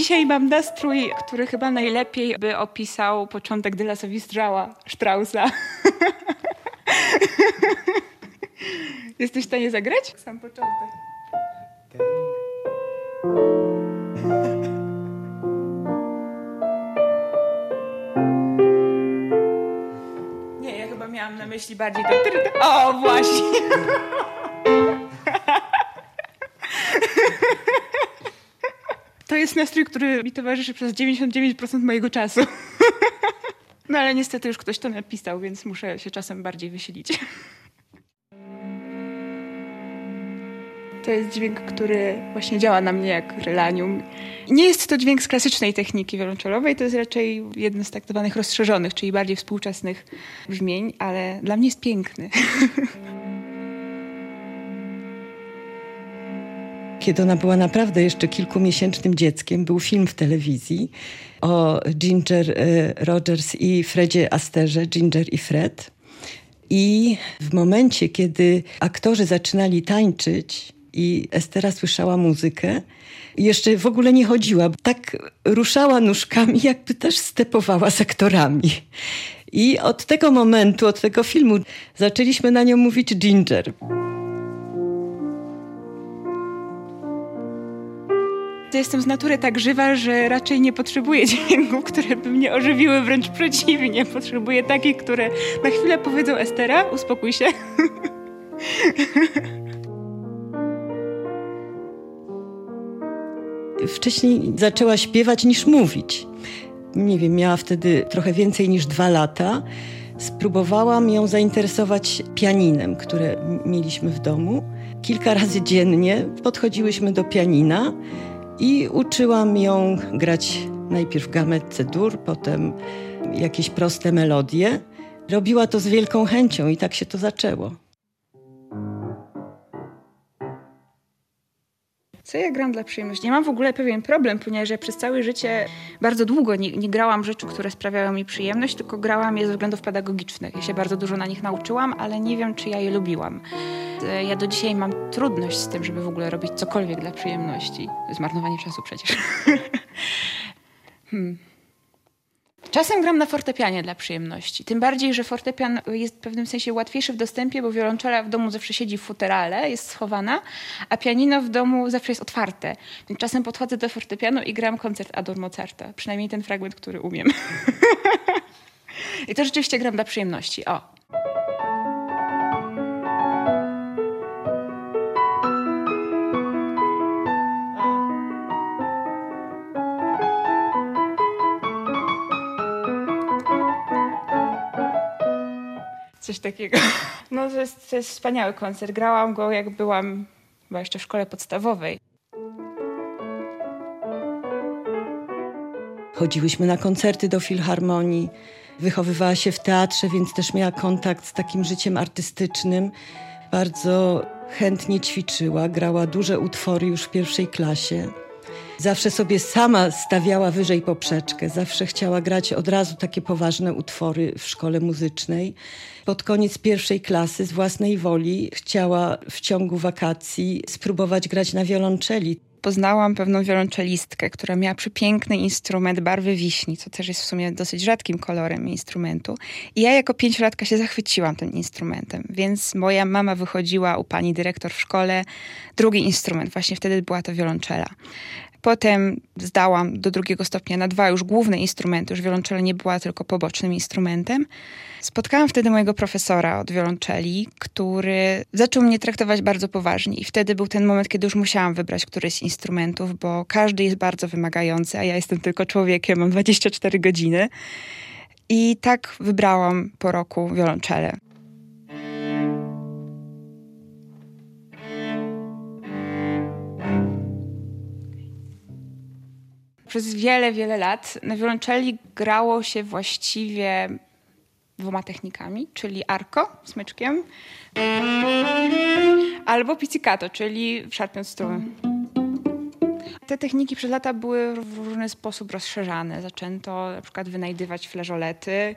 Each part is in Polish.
Dzisiaj mam nastrój, który chyba najlepiej by opisał początek De La Sowie Straussa. Jesteś w stanie zagrać? Sam początek. Nie, ja chyba miałam na myśli bardziej to... O, właśnie! To jest nastrój, który mi towarzyszy przez 99% mojego czasu. No ale niestety już ktoś to napisał, więc muszę się czasem bardziej wysilić. To jest dźwięk, który właśnie działa na mnie jak relanium. Nie jest to dźwięk z klasycznej techniki wiolonczelowej, to jest raczej jeden z tak zwanych rozszerzonych, czyli bardziej współczesnych brzmień, ale dla mnie jest piękny. Kiedy ona była naprawdę jeszcze kilkumiesięcznym dzieckiem, był film w telewizji o Ginger Rogers i Fredzie Asterze, Ginger i Fred. I w momencie, kiedy aktorzy zaczynali tańczyć i Estera słyszała muzykę, jeszcze w ogóle nie chodziła, tak ruszała nóżkami, jakby też stepowała z aktorami. I od tego momentu, od tego filmu zaczęliśmy na nią mówić Ginger. Jestem z natury tak żywa, że raczej nie potrzebuję dźwięków, które by mnie ożywiły, wręcz przeciwnie. Potrzebuję takich, które na chwilę powiedzą: Estera, uspokój się. Wcześniej zaczęła śpiewać niż mówić. Nie wiem, miała wtedy trochę więcej niż 2 lata. Spróbowałam ją zainteresować pianinem, które mieliśmy w domu. Kilka razy dziennie podchodziłyśmy do pianina i uczyłam ją grać najpierw gamet C-dur, potem jakieś proste melodie. Robiła to z wielką chęcią i tak się to zaczęło. Co ja gram dla przyjemności? Ja mam w ogóle pewien problem, ponieważ ja przez całe życie bardzo długo nie grałam rzeczy, które sprawiały mi przyjemność, tylko grałam je ze względów pedagogicznych. Ja się bardzo dużo na nich nauczyłam, ale nie wiem, czy ja je lubiłam. Ja do dzisiaj mam trudność z tym, żeby w ogóle robić cokolwiek dla przyjemności. To jest marnowanie czasu przecież. Czasem gram na fortepianie dla przyjemności. Tym bardziej, że fortepian jest w pewnym sensie łatwiejszy w dostępie, bo wiolonczela w domu zawsze siedzi w futerale, jest schowana, a pianino w domu zawsze jest otwarte. Więc czasem podchodzę do fortepianu i gram koncert Ador Mozarta. Przynajmniej ten fragment, który umiem. I to rzeczywiście gram dla przyjemności. O. Coś takiego. No to jest wspaniały koncert. Grałam go, jak byłam chyba jeszcze w szkole podstawowej. Chodziłyśmy na koncerty do filharmonii. Wychowywała się w teatrze, więc też miała kontakt z takim życiem artystycznym. Bardzo chętnie ćwiczyła, grała duże utwory już w 1. klasie. Zawsze sobie sama stawiała wyżej poprzeczkę. Zawsze chciała grać od razu takie poważne utwory w szkole muzycznej. Pod koniec 1. klasy z własnej woli chciała w ciągu wakacji spróbować grać na wiolonczeli. Poznałam pewną wiolonczelistkę, która miała przepiękny instrument barwy wiśni, co też jest w sumie dosyć rzadkim kolorem instrumentu. I ja jako 5-latka się zachwyciłam tym instrumentem, więc moja mama wychodziła u pani dyrektor w szkole drugi instrument. Właśnie wtedy była to wiolonczela. Potem zdałam do 2. stopnia na 2 już główne instrumenty. Już wiolonczela nie była tylko pobocznym instrumentem. Spotkałam wtedy mojego profesora od wiolonczeli, który zaczął mnie traktować bardzo poważnie. I wtedy był ten moment, kiedy już musiałam wybrać któryś z instrumentów, bo każdy jest bardzo wymagający, a ja jestem tylko człowiekiem, mam 24 godziny. I tak wybrałam po roku wiolonczelę. Przez wiele, wiele lat na wiolonczeli grało się właściwie 2 technikami, czyli arco, smyczkiem, albo pizzicato, czyli szarpiąc struny. Te techniki przez lata były w różny sposób rozszerzane. Zaczęto na przykład wynajdywać flażolety,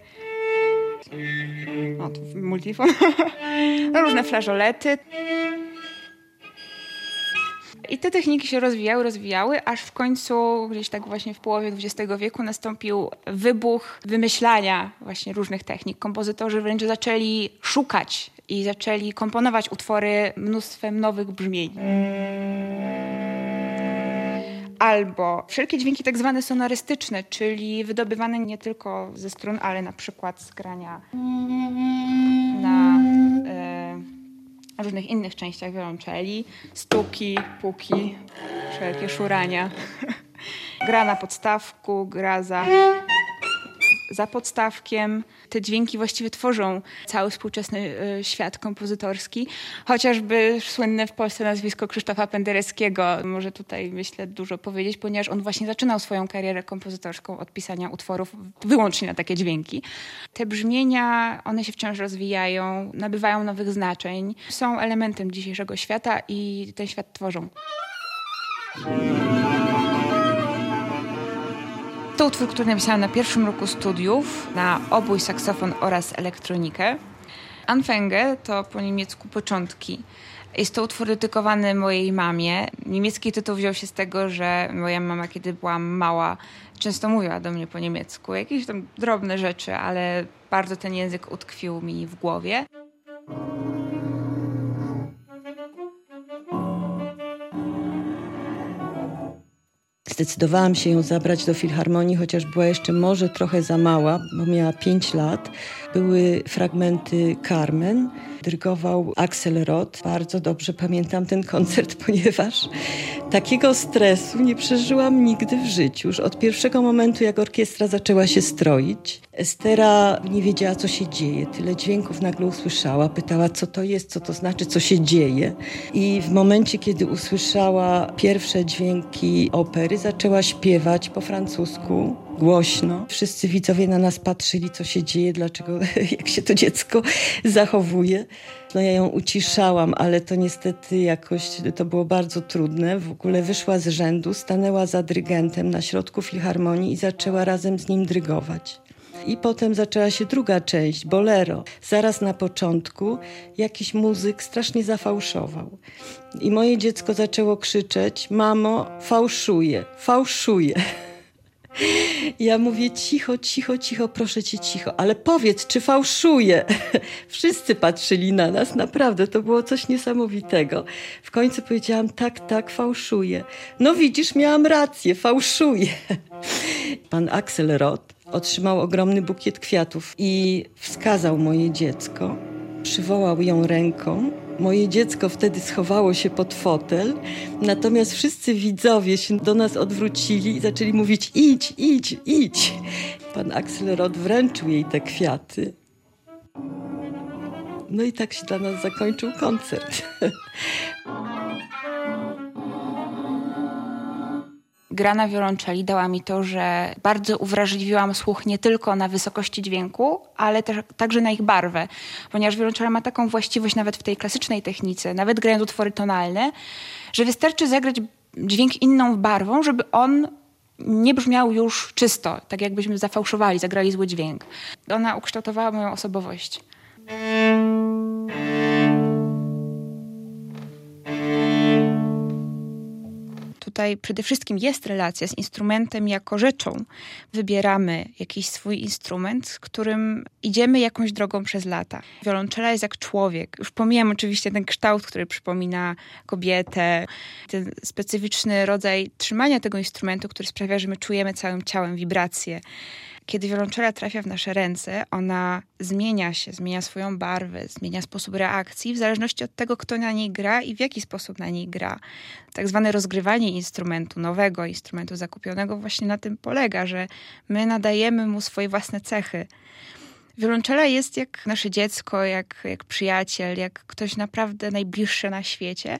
multifon, różne flażolety. I te techniki się rozwijały, aż w końcu gdzieś tak właśnie w połowie XX wieku nastąpił wybuch wymyślania właśnie różnych technik. Kompozytorzy wręcz zaczęli szukać i zaczęli komponować utwory mnóstwem nowych brzmień. Albo wszelkie dźwięki tak zwane sonorystyczne, czyli wydobywane nie tylko ze strun, ale na przykład z grania na różnych innych częściach wiolonczeli. Stuki, puki, wszelkie szurania. Gra na podstawku, gra za podstawkiem. Te dźwięki właściwie tworzą cały współczesny świat kompozytorski. Chociażby słynne w Polsce nazwisko Krzysztofa Pendereckiego może tutaj, myślę, dużo powiedzieć, ponieważ on właśnie zaczynał swoją karierę kompozytorską od pisania utworów wyłącznie na takie dźwięki. Te brzmienia, one się wciąż rozwijają, nabywają nowych znaczeń, są elementem dzisiejszego świata i ten świat tworzą. To utwór, który napisałam na pierwszym roku studiów, na obój, saksofon oraz elektronikę. Anfänge to po niemiecku początki. Jest to utwór dedykowany mojej mamie. Niemiecki tytuł wziął się z tego, że moja mama, kiedy byłam mała, często mówiła do mnie po niemiecku. Jakieś tam drobne rzeczy, ale bardzo ten język utkwił mi w głowie. Zdecydowałam się ją zabrać do filharmonii, chociaż była jeszcze może trochę za mała, bo miała 5 lat. Były fragmenty Carmen, dyrygował Axel Roth. Bardzo dobrze pamiętam ten koncert, ponieważ takiego stresu nie przeżyłam nigdy w życiu. Już od pierwszego momentu, jak orkiestra zaczęła się stroić, Estera nie wiedziała, co się dzieje. Tyle dźwięków nagle usłyszała, pytała, co to jest, co to znaczy, co się dzieje. I w momencie, kiedy usłyszała pierwsze dźwięki opery, zaczęła śpiewać po francusku, głośno. Wszyscy widzowie na nas patrzyli, co się dzieje, dlaczego, jak się to dziecko zachowuje. No ja ją uciszałam, ale to niestety jakoś, to było bardzo trudne. W ogóle wyszła z rzędu, stanęła za dyrygentem na środku filharmonii i zaczęła razem z nim dyrygować. I potem zaczęła się druga część, bolero. Zaraz na początku jakiś muzyk strasznie zafałszował. I moje dziecko zaczęło krzyczeć: mamo, fałszuje, fałszuje. Ja mówię: cicho, cicho, cicho, proszę cię, cicho, ale powiedz, czy fałszuje. Wszyscy patrzyli na nas, naprawdę, to było coś niesamowitego. W końcu powiedziałam: tak, tak, fałszuje. No widzisz, miałam rację, fałszuje. Pan Axel Roth otrzymał ogromny bukiet kwiatów i wskazał moje dziecko, przywołał ją ręką. Moje dziecko wtedy schowało się pod fotel, natomiast wszyscy widzowie się do nas odwrócili i zaczęli mówić: idź, idź, idź. Pan Axel Roth wręczył jej te kwiaty. No i tak się dla nas zakończył koncert. Gra na wiolonczeli dała mi to, że bardzo uwrażliwiłam słuch nie tylko na wysokości dźwięku, ale też także na ich barwę. Ponieważ wiolonczela ma taką właściwość nawet w tej klasycznej technice, nawet grając utwory tonalne, że wystarczy zagrać dźwięk inną barwą, żeby on nie brzmiał już czysto, tak jakbyśmy zafałszowali, zagrali zły dźwięk. Ona ukształtowała moją osobowość. Tutaj przede wszystkim jest relacja z instrumentem jako rzeczą. Wybieramy jakiś swój instrument, z którym idziemy jakąś drogą przez lata. Wiolonczela jest jak człowiek. Już pomijam oczywiście ten kształt, który przypomina kobietę. Ten specyficzny rodzaj trzymania tego instrumentu, który sprawia, że my czujemy całym ciałem wibracje. Kiedy wiolonczela trafia w nasze ręce, ona zmienia się, zmienia swoją barwę, zmienia sposób reakcji w zależności od tego, kto na niej gra i w jaki sposób na niej gra. Tak zwane rozgrywanie instrumentu, nowego instrumentu zakupionego właśnie na tym polega, że my nadajemy mu swoje własne cechy. Wiolonczela jest jak nasze dziecko, jak przyjaciel, jak ktoś naprawdę najbliższy na świecie.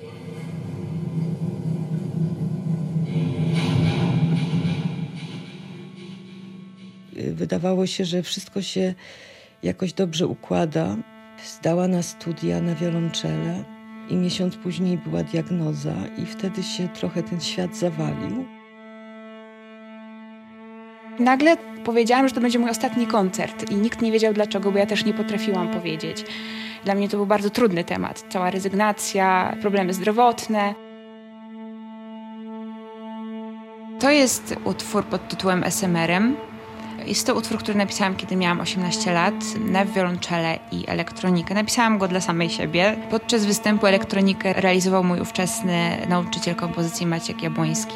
Wydawało się, że wszystko się jakoś dobrze układa. Zdała na studia na wiolonczelę i miesiąc później była diagnoza i wtedy się trochę ten świat zawalił. Nagle powiedziałam, że to będzie mój ostatni koncert i nikt nie wiedział dlaczego, bo ja też nie potrafiłam powiedzieć. Dla mnie to był bardzo trudny temat. Cała rezygnacja, problemy zdrowotne. To jest utwór pod tytułem SMR-em. Jest to utwór, który napisałam, kiedy miałam 18 lat, na wiolonczelę i elektronikę. Napisałam go dla samej siebie. Podczas występu elektronikę realizował mój ówczesny nauczyciel kompozycji Maciek Jabłoński.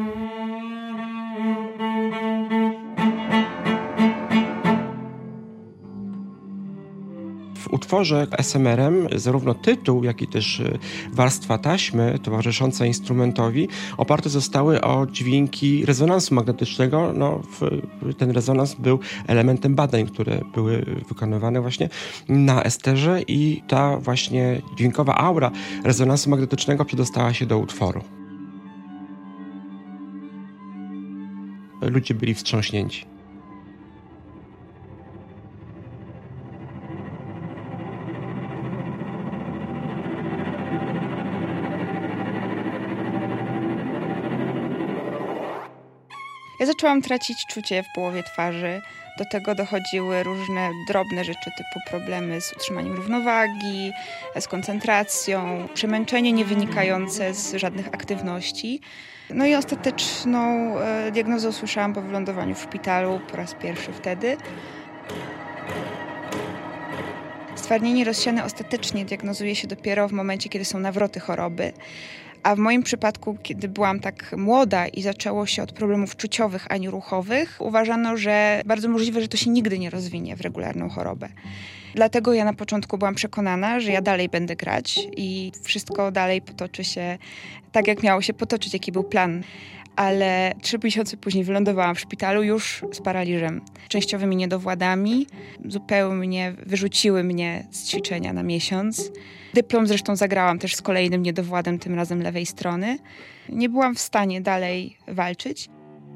W utworze SMR-em zarówno tytuł, jak i też warstwa taśmy towarzysząca instrumentowi oparte zostały o dźwięki rezonansu magnetycznego. Ten rezonans był elementem badań, które były wykonywane właśnie na esterze i ta właśnie dźwiękowa aura rezonansu magnetycznego przedostała się do utworu. Ludzie byli wstrząśnięci. Ja zaczęłam tracić czucie w połowie twarzy. Do tego dochodziły różne drobne rzeczy typu problemy z utrzymaniem równowagi, z koncentracją, przemęczenie nie wynikające z żadnych aktywności. No i ostateczną diagnozę usłyszałam po wylądowaniu w szpitalu po raz pierwszy wtedy. Stwardnienie rozsiane ostatecznie diagnozuje się dopiero w momencie, kiedy są nawroty choroby. A w moim przypadku, kiedy byłam tak młoda i zaczęło się od problemów czuciowych, a nie ruchowych, uważano, że bardzo możliwe, że to się nigdy nie rozwinie w regularną chorobę. Dlatego ja na początku byłam przekonana, że ja dalej będę grać i wszystko dalej potoczy się tak, jak miało się potoczyć, jaki był plan. Ale 3 miesiące później wylądowałam w szpitalu już z paraliżem, częściowymi niedowładami. Zupełnie wyrzuciły mnie z ćwiczenia na miesiąc. Dyplom zresztą zagrałam też z kolejnym niedowładem, tym razem lewej strony. Nie byłam w stanie dalej walczyć.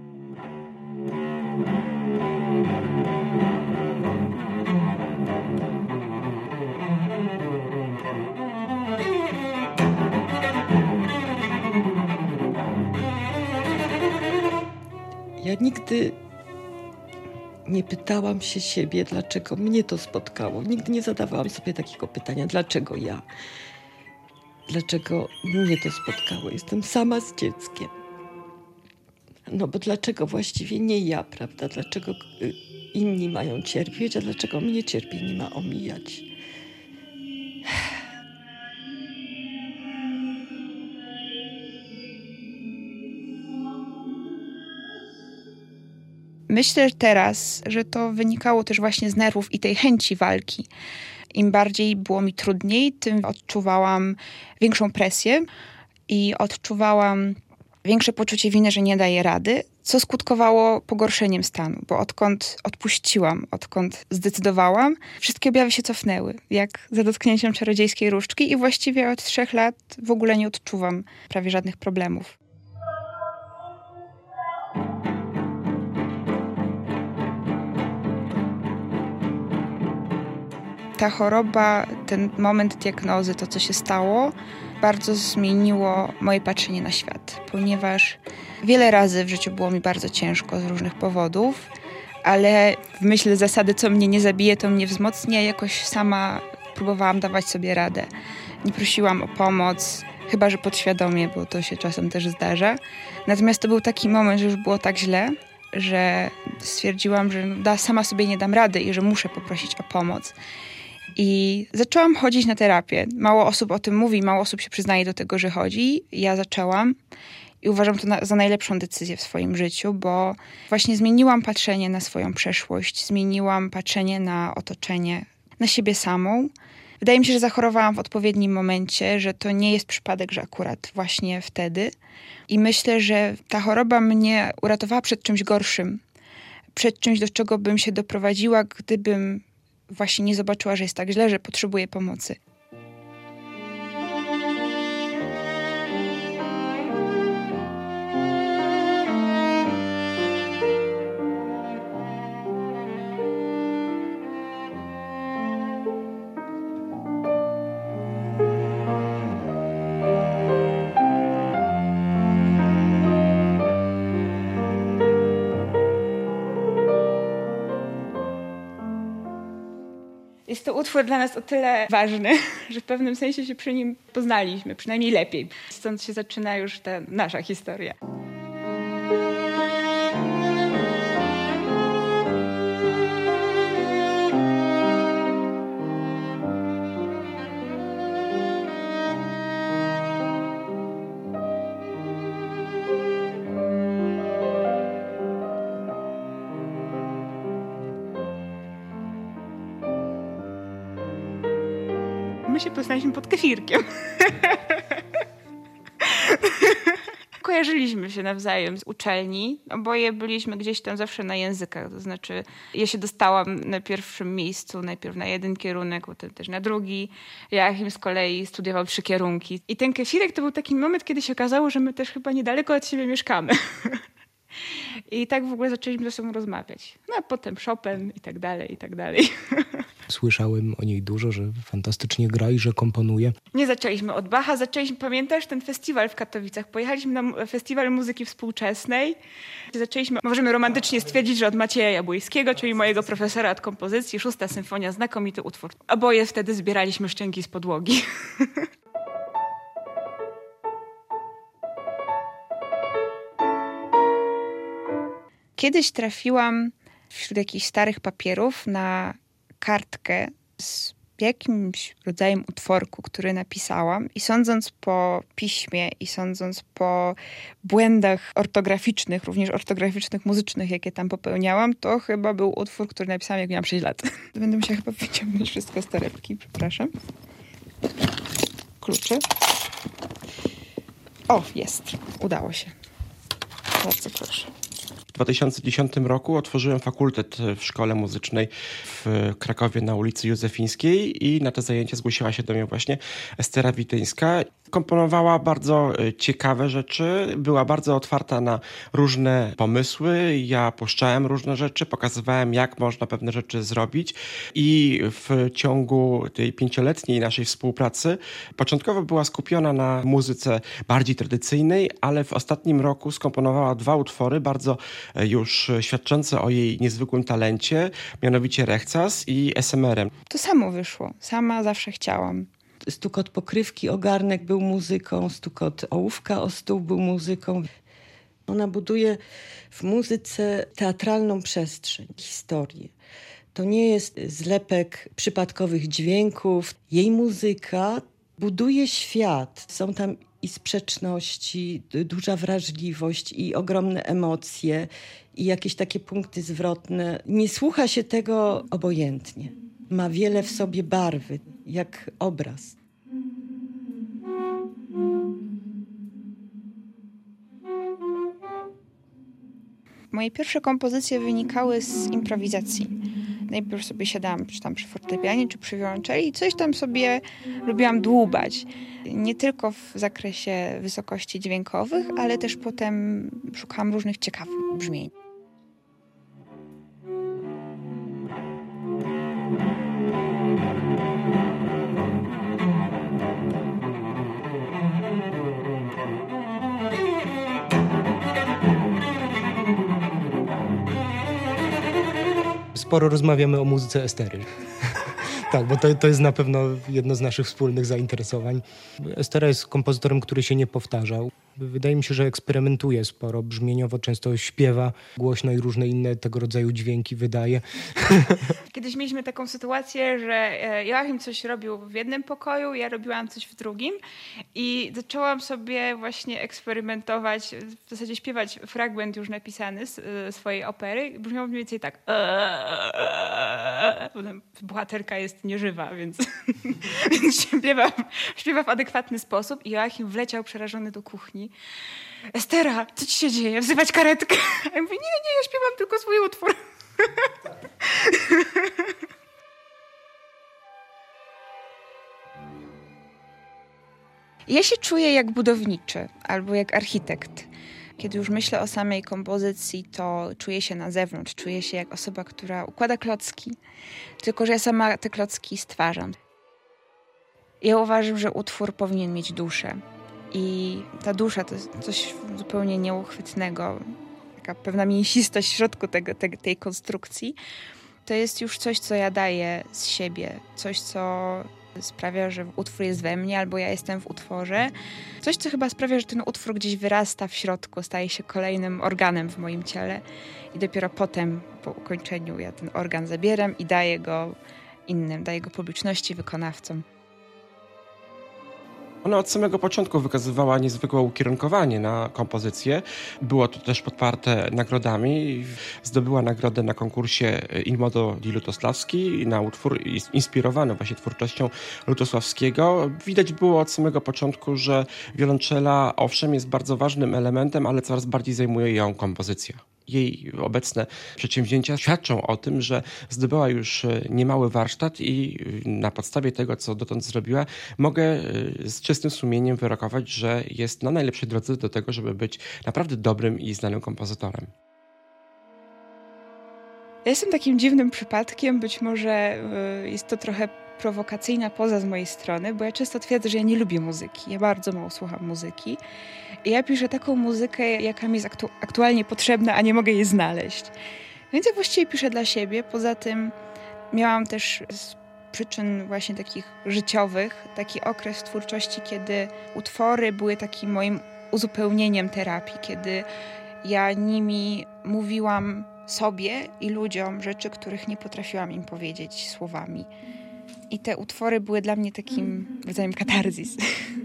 Ja nigdy nie pytałam się siebie, dlaczego mnie to spotkało. Nigdy nie zadawałam sobie takiego pytania, dlaczego ja? Dlaczego mnie to spotkało? Jestem sama z dzieckiem. No bo dlaczego właściwie nie ja, prawda? Dlaczego inni mają cierpieć, a dlaczego mnie cierpienie ma omijać? Myślę teraz, że to wynikało też właśnie z nerwów i tej chęci walki. Im bardziej było mi trudniej, tym odczuwałam większą presję i odczuwałam większe poczucie winy, że nie daję rady, co skutkowało pogorszeniem stanu, bo odkąd odpuściłam, odkąd zdecydowałam, wszystkie objawy się cofnęły, jak za dotknięciem czarodziejskiej różdżki i właściwie od 3 lat w ogóle nie odczuwam prawie żadnych problemów. Ta choroba, ten moment diagnozy, to co się stało, bardzo zmieniło moje patrzenie na świat, ponieważ wiele razy w życiu było mi bardzo ciężko z różnych powodów, ale w myśl zasady, co mnie nie zabije, to mnie wzmocni, a jakoś sama próbowałam dawać sobie radę. Nie prosiłam o pomoc, chyba że podświadomie, bo to się czasem też zdarza. Natomiast to był taki moment, że już było tak źle, że stwierdziłam, że sama sobie nie dam rady i że muszę poprosić o pomoc. I zaczęłam chodzić na terapię. Mało osób o tym mówi, mało osób się przyznaje do tego, że chodzi. Ja zaczęłam i uważam to za najlepszą decyzję w swoim życiu, bo właśnie zmieniłam patrzenie na swoją przeszłość, zmieniłam patrzenie na otoczenie, na siebie samą. Wydaje mi się, że zachorowałam w odpowiednim momencie, że to nie jest przypadek, że akurat właśnie wtedy. I myślę, że ta choroba mnie uratowała przed czymś gorszym. Przed czymś, do czego bym się doprowadziła, gdybym właśnie nie zobaczyła, że jest tak źle, że potrzebuję pomocy. Jest to utwór dla nas o tyle ważny, że w pewnym sensie się przy nim poznaliśmy, przynajmniej lepiej. Stąd się zaczyna już ta nasza historia. my się poznaliśmy pod kefirkiem. Kojarzyliśmy się nawzajem z uczelni. Oboje byliśmy gdzieś tam zawsze na językach. To znaczy, ja się dostałam na pierwszym miejscu, najpierw na jeden kierunek, potem też na drugi. Joachim z kolei studiował 3 kierunki. I ten kefirek to był taki moment, kiedy się okazało, że my też chyba niedaleko od siebie mieszkamy. I tak w ogóle zaczęliśmy ze sobą rozmawiać. No a potem Chopin i tak dalej, i tak dalej. Słyszałem o niej dużo, że fantastycznie gra i że komponuje. Nie zaczęliśmy od Bacha, pamiętasz ten festiwal w Katowicach? Pojechaliśmy na festiwal muzyki współczesnej. Zaczęliśmy, możemy romantycznie stwierdzić, że od Macieja Jabłońskiego, czyli mojego profesora od kompozycji, 6. symfonia, znakomity utwór. Oboje wtedy zbieraliśmy szczęki z podłogi. Kiedyś trafiłam wśród jakichś starych papierów na kartkę z jakimś rodzajem utworku, który napisałam i sądząc po piśmie i sądząc po błędach ortograficznych, również ortograficznych, muzycznych, jakie tam popełniałam, to chyba był utwór, który napisałam, jak miałam 6 lat. Będę musiała chyba wyciągnąć wszystko z torebki, przepraszam. Klucze. O, jest. Udało się. Bardzo proszę. W 2010 roku otworzyłem fakultet w szkole muzycznej w Krakowie na ulicy Józefińskiej i na te zajęcia zgłosiła się do mnie właśnie Estera Wityńska. Komponowała bardzo ciekawe rzeczy, była bardzo otwarta na różne pomysły. Ja puszczałem różne rzeczy, pokazywałem, jak można pewne rzeczy zrobić i w ciągu tej 5-letniej naszej współpracy początkowo była skupiona na muzyce bardziej tradycyjnej, ale w ostatnim roku skomponowała 2 utwory bardzo już świadczące o jej niezwykłym talencie, mianowicie Rechcas i SMR-em. To samo wyszło. Sama zawsze chciałam. Stukot pokrywki o garnek był muzyką, stukot ołówka o stół był muzyką. Ona buduje w muzyce teatralną przestrzeń, historię. To nie jest zlepek przypadkowych dźwięków. Jej muzyka buduje świat. Są tam i sprzeczności, duża wrażliwość i ogromne emocje i jakieś takie punkty zwrotne. Nie słucha się tego obojętnie. Ma wiele w sobie barwy, jak obraz. Moje pierwsze kompozycje wynikały z improwizacji. Najpierw sobie siadałam czy tam przy fortepianie, czy przy wiolonczeli i coś tam sobie lubiłam dłubać. Nie tylko w zakresie wysokości dźwiękowych, ale też potem szukałam różnych ciekawych brzmień. Sporo rozmawiamy o muzyce Estery. Tak, bo to jest na pewno jedno z naszych wspólnych zainteresowań. Estera jest kompozytorem, który się nie powtarzał. Wydaje mi się, że eksperymentuje sporo brzmieniowo, często śpiewa głośno i różne inne tego rodzaju dźwięki wydaje. Kiedyś mieliśmy taką sytuację, że Joachim coś robił w jednym pokoju, ja robiłam coś w drugim i zaczęłam sobie właśnie eksperymentować, w zasadzie śpiewać fragment już napisany z swojej opery. Brzmiało mniej więcej tak. Bohaterka jest nieżywa, więc śpiewa w adekwatny sposób i Joachim wleciał przerażony do kuchni. Estera, co ci się dzieje? Wzywać karetkę? A ja mówię, nie, ja śpiewam tylko swój utwór. Ja się czuję jak budowniczy albo jak architekt. Kiedy już myślę o samej kompozycji, to czuję się na zewnątrz. Czuję się jak osoba, która układa klocki. Tylko że ja sama te klocki stwarzam. Ja uważam, że utwór powinien mieć duszę. I ta dusza to jest coś zupełnie nieuchwytnego. Taka pewna mięsistość w środku tej konstrukcji. To jest już coś, co ja daję z siebie. Coś, co sprawia, że utwór jest we mnie, albo ja jestem w utworze. Coś, co chyba sprawia, że ten utwór gdzieś wyrasta w środku, staje się kolejnym organem w moim ciele. I dopiero potem, po ukończeniu, ja ten organ zabieram i daję go innym, daję go publiczności, wykonawcom. Ona od samego początku wykazywała niezwykłe ukierunkowanie na kompozycję. Było to też podparte nagrodami. Zdobyła nagrodę na konkursie Il Modo di Lutosławski na utwór inspirowany właśnie twórczością Lutosławskiego. Widać było od samego początku, że wiolonczela owszem jest bardzo ważnym elementem, ale coraz bardziej zajmuje ją kompozycja. Jej obecne przedsięwzięcia świadczą o tym, że zdobyła już niemały warsztat i na podstawie tego, co dotąd zrobiła, mogę z czystym sumieniem wyrokować, że jest na najlepszej drodze do tego, żeby być naprawdę dobrym i znanym kompozytorem. Ja jestem takim dziwnym przypadkiem, być może jest to trochę prowokacyjna poza z mojej strony, bo ja często twierdzę, że ja nie lubię muzyki. Ja bardzo mało słucham muzyki. I ja piszę taką muzykę, jaka mi jest aktualnie potrzebna, a nie mogę jej znaleźć. Więc ja właściwie piszę dla siebie. Poza tym miałam też z przyczyn właśnie takich życiowych taki okres w twórczości, kiedy utwory były takim moim uzupełnieniem terapii, kiedy ja nimi mówiłam sobie i ludziom rzeczy, których nie potrafiłam im powiedzieć słowami. I te utwory były dla mnie takim rodzajem katarzis.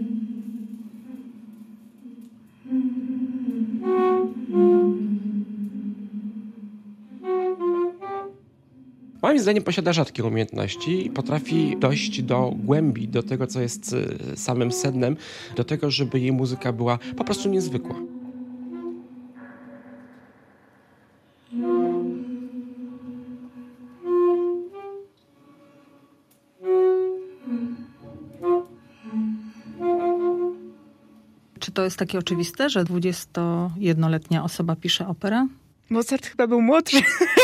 Moim zdaniem posiada rzadkie umiejętności i potrafi dojść do głębi, do tego, co jest samym sednem, do tego, żeby jej muzyka była po prostu niezwykła. Czy to jest takie oczywiste, że 21-letnia osoba pisze operę? Mozart chyba był młodszy.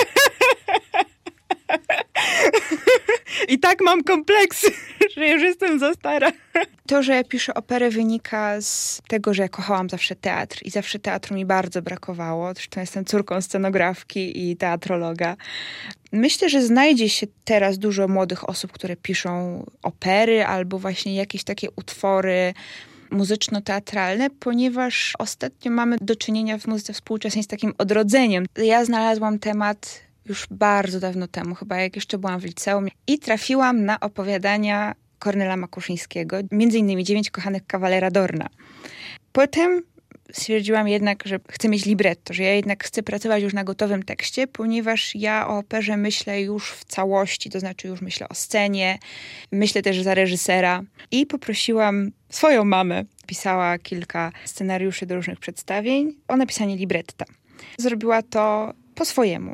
I tak mam kompleksy, że już jestem za stara. To, że ja piszę operę, wynika z tego, że ja kochałam zawsze teatr i zawsze teatru mi bardzo brakowało. Zresztą jestem córką scenografki i teatrologa. Myślę, że znajdzie się teraz dużo młodych osób, które piszą opery albo właśnie jakieś takie utwory muzyczno-teatralne, ponieważ ostatnio mamy do czynienia w muzyce współczesnej z takim odrodzeniem. Ja znalazłam temat już bardzo dawno temu, chyba jak jeszcze byłam w liceum i trafiłam na opowiadania Kornela Makuszyńskiego, między innymi 9 kochanych kawalera Dorna. Potem stwierdziłam jednak, że chcę mieć libretto, że ja jednak chcę pracować już na gotowym tekście, ponieważ ja o operze myślę już w całości, to znaczy już myślę o scenie, myślę też za reżysera i poprosiłam swoją mamę. Pisała kilka scenariuszy do różnych przedstawień o napisanie libretta. Zrobiła to po swojemu.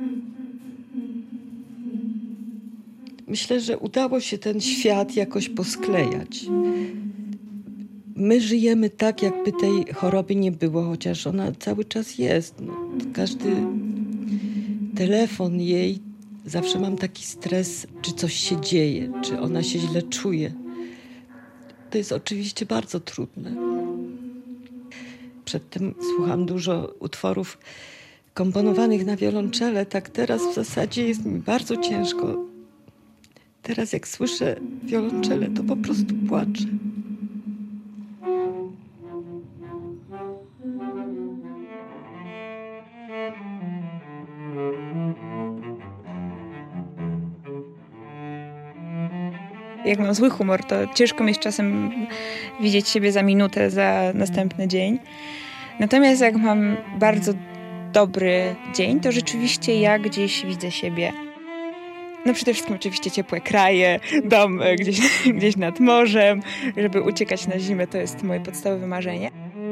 Myślę, że udało się ten świat jakoś posklejać. My żyjemy tak, jakby tej choroby nie było, chociaż ona cały czas jest. No, każdy telefon jej, zawsze mam taki stres, czy coś się dzieje, czy ona się źle czuje. To jest oczywiście bardzo trudne. Przedtem słucham dużo utworów komponowanych na wiolonczele. Tak teraz w zasadzie jest mi bardzo ciężko. Teraz jak słyszę wiolonczele, to po prostu płaczę. Jak mam zły humor, to ciężko mi jest czasem widzieć siebie za minutę, za następny dzień. Natomiast jak mam bardzo dobry dzień, to rzeczywiście ja gdzieś widzę siebie. No przede wszystkim oczywiście ciepłe kraje, dom gdzieś nad morzem, żeby uciekać na zimę, to jest moje podstawowe marzenie.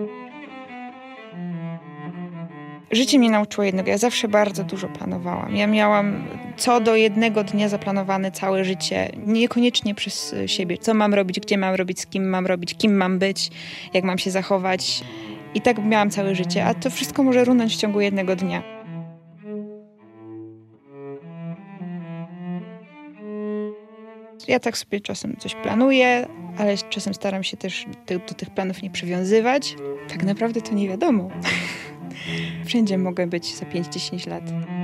Życie mnie nauczyło jednego, ja zawsze bardzo dużo planowałam. Ja miałam co do jednego dnia zaplanowane całe życie, niekoniecznie przez siebie. Co mam robić, gdzie mam robić, z kim mam robić, kim mam być, jak mam się zachować. I tak miałam całe życie, a to wszystko może runąć w ciągu jednego dnia. Ja tak sobie czasem coś planuję, ale czasem staram się też do tych planów nie przywiązywać. Tak naprawdę to nie wiadomo. Wszędzie mogę być za 5-10 lat.